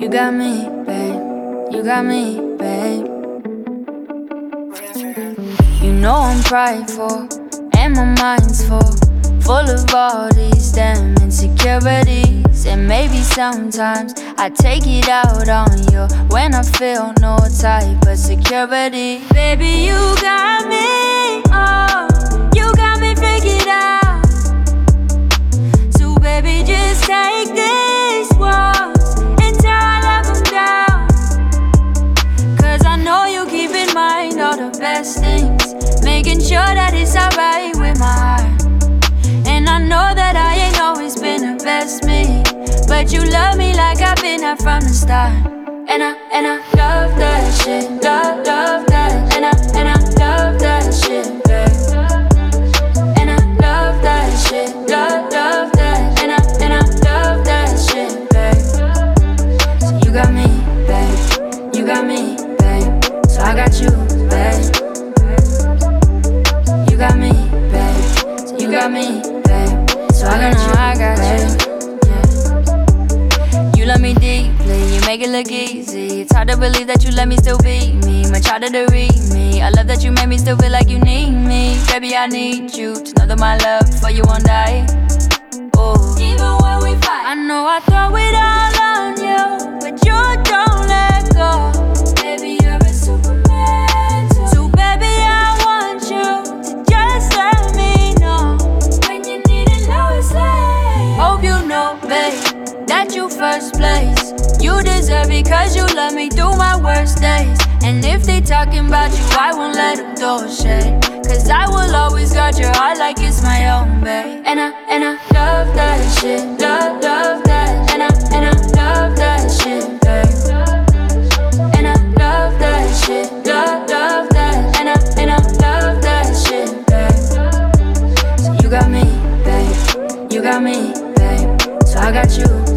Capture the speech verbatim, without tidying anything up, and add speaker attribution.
Speaker 1: You got me, babe. You got me, babe. You know I'm prideful, and my mind's full, full of all these damn insecurities. And maybe sometimes I take it out on you when I feel no type of security. Baby, you got me, oh, you got me figured out. So baby, just take these walls and tear all of them down. Cause I know you keep in mind all the best things, making sure that it's alright with my heart. And I know that I ain't always been the best me, but you love me like I've been there from the start. And I, and I love that shit, love, love that. And I, and I love that shit, babe. And I love that shit, love, love that. And I, and I love that shit, babe. So you got me, babe. You got me, babe. So I got you, babe. You got me, babe. So you got me, babe. So I got you, I got you. You love me deeply, you make it look easy. It's hard to believe that you let me still be me, much harder to read me. I love that you made me still feel like you need me. Baby, I need you to know that my love for you won't die. Oh, even when we fight, I know I throw it all on you, but you don't let go. Baby, you're a superman too. So baby, I want you to just let me know when you need it, Lois Lane. Hope you know, babe, that you first place. You deserve it cause you love me through my worst days. And if they talking about you, I won't let them throw shade. Cause I will always guard your heart like it's my own, babe. And I, and I love that shit, love, love that. And I, and I love that shit, babe. And I love that shit, love, love that. And I, and I love that shit, babe. So you got me, babe. You got me, babe. So I got you.